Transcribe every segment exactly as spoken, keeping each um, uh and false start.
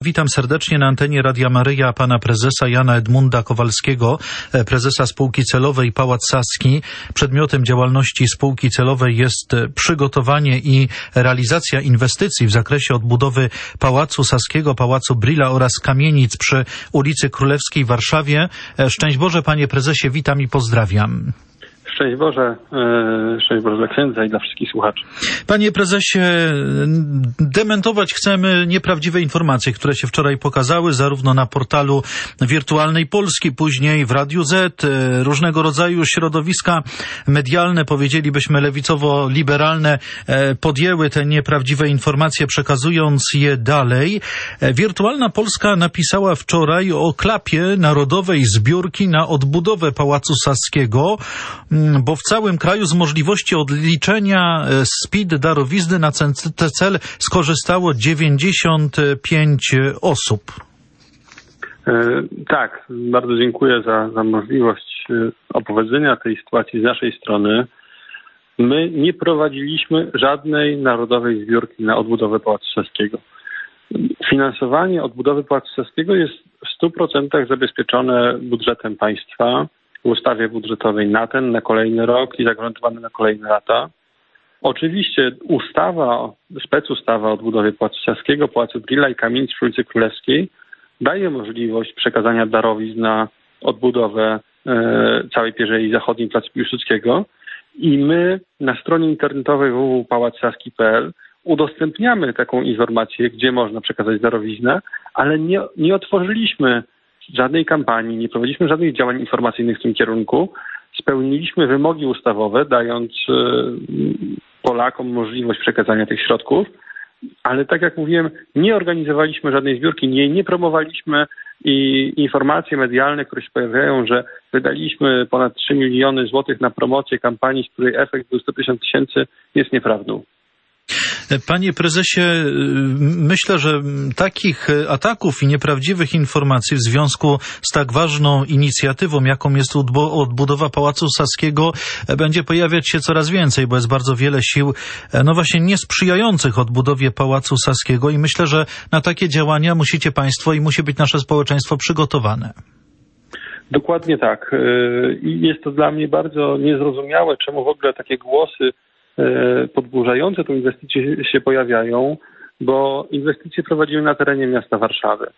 Witam serdecznie na antenie Radia Maryja pana prezesa Jana Edmunda Kowalskiego, prezesa spółki celowej Pałac Saski. Przedmiotem działalności spółki celowej jest przygotowanie i realizacja inwestycji w zakresie odbudowy Pałacu Saskiego, Pałacu Brühla oraz kamienic przy ulicy Królewskiej w Warszawie. Szczęść Boże, panie prezesie, witam i pozdrawiam. Szczęść Boże, szczęść Boże dla księdza i dla wszystkich słuchaczy. Panie prezesie, dementować chcemy nieprawdziwe informacje, które się wczoraj pokazały, zarówno na portalu Wirtualnej Polski, później w Radiu Z. Różnego rodzaju środowiska medialne, powiedzielibyśmy lewicowo-liberalne, podjęły te nieprawdziwe informacje, przekazując je dalej. Wirtualna Polska napisała wczoraj o klapie narodowej zbiórki na odbudowę Pałacu Saskiego, bo w całym kraju z możliwości odliczenia z P I D darowizny na ten cel skorzystało dziewięćdziesiąt pięć osób. Tak, bardzo dziękuję za, za możliwość opowiedzenia tej sytuacji z naszej strony. My nie prowadziliśmy żadnej narodowej zbiórki na odbudowę Pałacu Saskiego. Finansowanie odbudowy Pałacu Saskiego jest w stu procentach zabezpieczone budżetem państwa, w ustawie budżetowej na ten, na kolejny rok i zagwarantowane na kolejne lata. Oczywiście ustawa, specustawa o odbudowie Pałacu Saskiego, Pałacu Brühla i kamienic przy ulicy Królewskiej daje możliwość przekazania darowizn na odbudowę e, całej Pierzei Zachodniej Placu Piłsudskiego i my na stronie internetowej w w w kropka pałac saski kropka p l udostępniamy taką informację, gdzie można przekazać darowiznę, ale nie, nie otworzyliśmy żadnej kampanii, nie prowadziliśmy żadnych działań informacyjnych w tym kierunku. Spełniliśmy wymogi ustawowe, dając y, Polakom możliwość przekazania tych środków, ale tak jak mówiłem, nie organizowaliśmy żadnej zbiórki, nie, nie promowaliśmy i informacje medialne, które się pojawiają, że wydaliśmy ponad trzy miliony złotych na promocję kampanii, z której efekt był sto pięćdziesiąt tysięcy, jest nieprawdą. Panie prezesie, myślę, że takich ataków i nieprawdziwych informacji w związku z tak ważną inicjatywą, jaką jest odbudowa Pałacu Saskiego, będzie pojawiać się coraz więcej, bo jest bardzo wiele sił, no właśnie niesprzyjających odbudowie Pałacu Saskiego i myślę, że na takie działania musicie państwo i musi być nasze społeczeństwo przygotowane. Dokładnie tak. I jest to dla mnie bardzo niezrozumiałe, czemu w ogóle takie głosy podburzające tę inwestycję się pojawiają, bo inwestycje prowadzimy na terenie miasta Warszawy.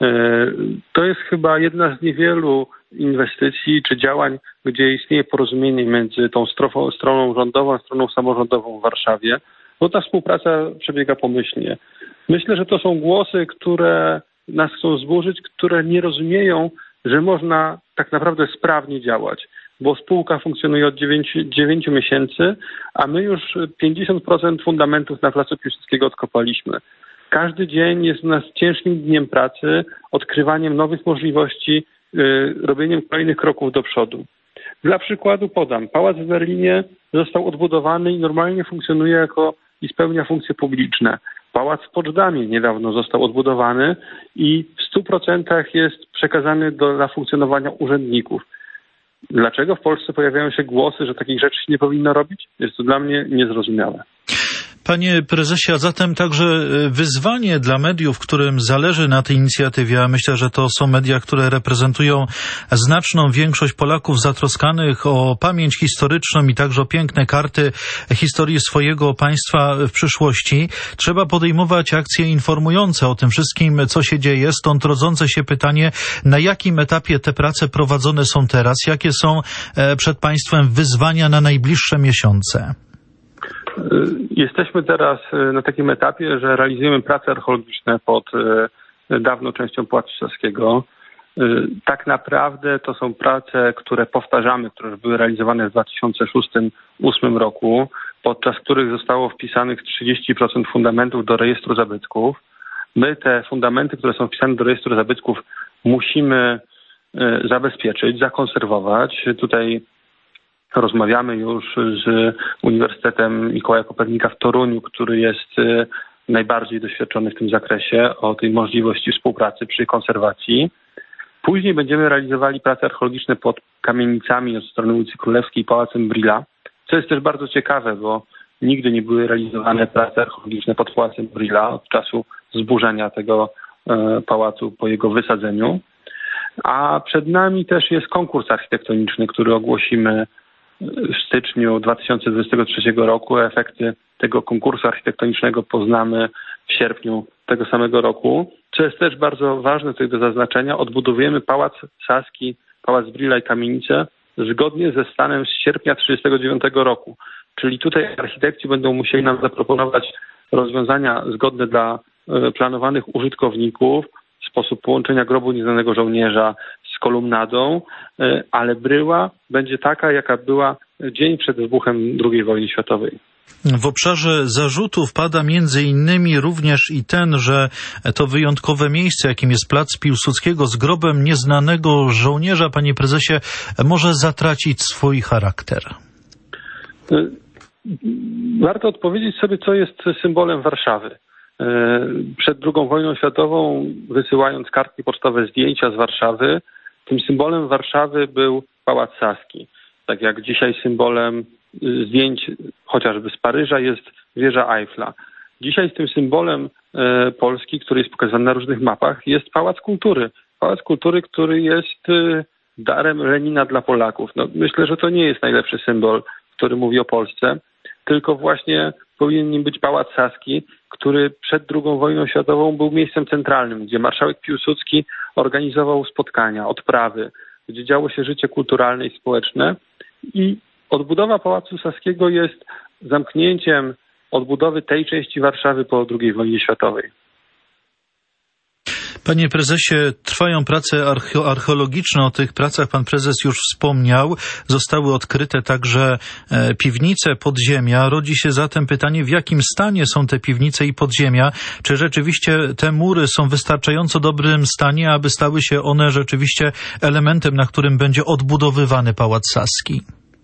To jest chyba jedna z niewielu inwestycji czy działań, gdzie istnieje porozumienie między tą strofą, stroną rządową a stroną samorządową w Warszawie, bo ta współpraca przebiega pomyślnie. Myślę, że to są głosy, które nas chcą zburzyć, które nie rozumieją, że można tak naprawdę sprawnie działać, bo spółka funkcjonuje od dziewięciu miesięcy, a my już pięćdziesiąt procent fundamentów na Placu Piłsudskiego odkopaliśmy. Każdy dzień jest u nas ciężkim dniem pracy, odkrywaniem nowych możliwości, yy, robieniem kolejnych kroków do przodu. Dla przykładu podam, Pałac w Berlinie został odbudowany i normalnie funkcjonuje jako i spełnia funkcje publiczne. Pałac w Poczdamie niedawno został odbudowany i w stu procentach jest przekazany do, dla funkcjonowania urzędników. Dlaczego w Polsce pojawiają się głosy, że takich rzeczy nie powinno robić? Jest to dla mnie niezrozumiałe. Panie prezesie, a zatem także wyzwanie dla mediów, którym zależy na tej inicjatywie, a myślę, że to są media, które reprezentują znaczną większość Polaków zatroskanych o pamięć historyczną i także o piękne karty historii swojego państwa w przyszłości. Trzeba podejmować akcje informujące o tym wszystkim, co się dzieje, stąd rodzące się pytanie, na jakim etapie te prace prowadzone są teraz, jakie są przed państwem wyzwania na najbliższe miesiące. Jesteśmy teraz na takim etapie, że realizujemy prace archeologiczne pod dawną częścią Pałacu Saskiego. Tak naprawdę to są prace, które powtarzamy, które już były realizowane w dwa tysiące szóstym do dwa tysiące ósmym roku, podczas których zostało wpisanych trzydzieści procent fundamentów do rejestru zabytków. My te fundamenty, które są wpisane do rejestru zabytków, musimy zabezpieczyć, zakonserwować. Tutaj rozmawiamy już z Uniwersytetem Mikołaja Kopernika w Toruniu, który jest najbardziej doświadczony w tym zakresie, o tej możliwości współpracy przy konserwacji. Później będziemy realizowali prace archeologiczne pod kamienicami od strony ulicy Królewskiej i Pałacem Brühla, co jest też bardzo ciekawe, bo nigdy nie były realizowane prace archeologiczne pod Pałacem Brühla od czasu zburzenia tego pałacu po jego wysadzeniu. A przed nami też jest konkurs architektoniczny, który ogłosimy w styczniu dwa tysiące dwudziestego trzeciego roku. Efekty tego konkursu architektonicznego poznamy w sierpniu tego samego roku. Co jest też bardzo ważne tutaj do zaznaczenia, odbudowujemy Pałac Saski, Pałac Brühla i kamienicę zgodnie ze stanem z sierpnia tysiąc dziewięćset trzydziestego dziewiątego roku. Czyli tutaj architekci będą musieli nam zaproponować rozwiązania zgodne dla planowanych użytkowników, sposób połączenia grobu nieznanego żołnierza z kolumnadą, ale bryła będzie taka, jaka była dzień przed wybuchem drugiej wojny światowej. W obszarze zarzutów pada między innymi również i ten, że to wyjątkowe miejsce, jakim jest plac Piłsudskiego z grobem nieznanego żołnierza, panie prezesie, może zatracić swój charakter. Warto odpowiedzieć sobie, co jest symbolem Warszawy. Przed drugą wojną światową, wysyłając kartki pocztowe zdjęcia z Warszawy, tym symbolem Warszawy był Pałac Saski. Tak jak dzisiaj symbolem zdjęć chociażby z Paryża jest wieża Eiffla. Dzisiaj z tym symbolem e, Polski, który jest pokazany na różnych mapach, jest Pałac Kultury. Pałac Kultury, który jest e, darem Lenina dla Polaków. No, myślę, że to nie jest najlepszy symbol, który mówi o Polsce, tylko właśnie powinien nim być Pałac Saski, który przed drugą wojną światową był miejscem centralnym, gdzie marszałek Piłsudski organizował spotkania, odprawy, gdzie działo się życie kulturalne i społeczne. I odbudowa Pałacu Saskiego jest zamknięciem odbudowy tej części Warszawy po drugiej wojnie światowej. Panie prezesie, trwają prace arche- archeologiczne. O tych pracach pan prezes już wspomniał. Zostały odkryte także e, piwnice, podziemia. Rodzi się zatem pytanie, w jakim stanie są te piwnice i podziemia? Czy rzeczywiście te mury są w wystarczająco dobrym stanie, aby stały się one rzeczywiście elementem, na którym będzie odbudowywany Pałac Saski?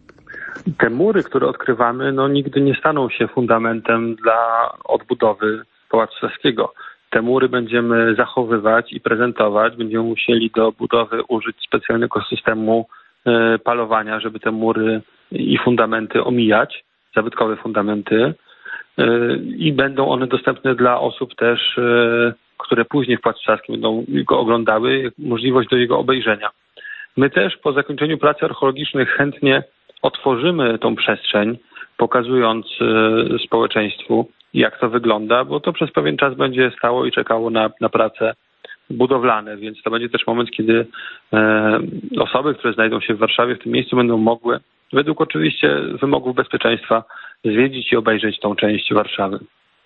Te mury, które odkrywamy, no nigdy nie staną się fundamentem dla odbudowy Pałacu Saskiego. Te mury będziemy zachowywać i prezentować. Będziemy musieli do budowy użyć specjalnego systemu y, palowania, żeby te mury i fundamenty omijać, zabytkowe fundamenty. Y, I będą one dostępne dla osób też, y, które później w Pałacu Saskim będą go oglądały, możliwość do jego obejrzenia. My też po zakończeniu pracy archeologicznych chętnie otworzymy tą przestrzeń, pokazując y, społeczeństwu, jak to wygląda, bo to przez pewien czas będzie stało i czekało na, na prace budowlane, więc to będzie też moment, kiedy e, osoby, które znajdą się w Warszawie, w tym miejscu, będą mogły, według oczywiście wymogów bezpieczeństwa, zwiedzić i obejrzeć tą część Warszawy.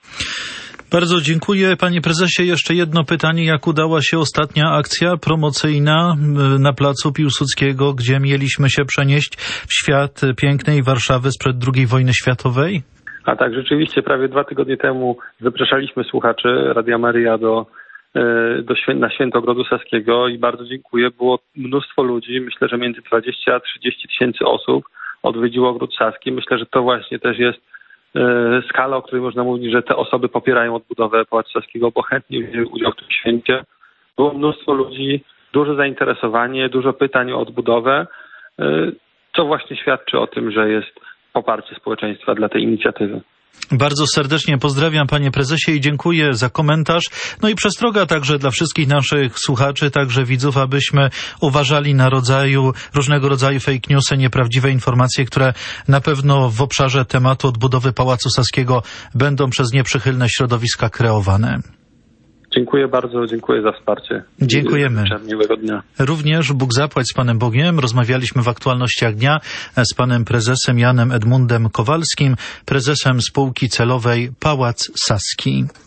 Bardzo dziękuję. Panie prezesie, jeszcze jedno pytanie. Jak udała się ostatnia akcja promocyjna na placu Piłsudskiego, gdzie mieliśmy się przenieść w świat pięknej Warszawy sprzed drugiej wojny światowej? A tak, rzeczywiście prawie dwa tygodnie temu zapraszaliśmy słuchaczy Radia Maryja do, do świę- na Święto Ogrodu Saskiego i bardzo dziękuję. Było mnóstwo ludzi, myślę, że między dwadzieścia a trzydzieści tysięcy osób odwiedziło Ogród Saski. Myślę, że to właśnie też jest e, skala, o której można mówić, że te osoby popierają odbudowę Pałacu Saskiego, bo chętnie wzięły udział w tym święcie. Było mnóstwo ludzi, duże zainteresowanie, dużo pytań o odbudowę, e, co właśnie świadczy o tym, że jest poparcie społeczeństwa dla tej inicjatywy. Bardzo serdecznie pozdrawiam, panie prezesie, i dziękuję za komentarz. No i przestroga także dla wszystkich naszych słuchaczy, także widzów, abyśmy uważali na rodzaju, różnego rodzaju fake newsy, nieprawdziwe informacje, które na pewno w obszarze tematu odbudowy Pałacu Saskiego będą przez nieprzychylne środowiska kreowane. Dziękuję bardzo, dziękuję za wsparcie. Dziękujemy. Miłego dnia. Również Bóg zapłać z Panem Bogiem. Rozmawialiśmy w aktualnościach dnia z panem prezesem Janem Edmundem Kowalskim, prezesem spółki celowej Pałac Saski.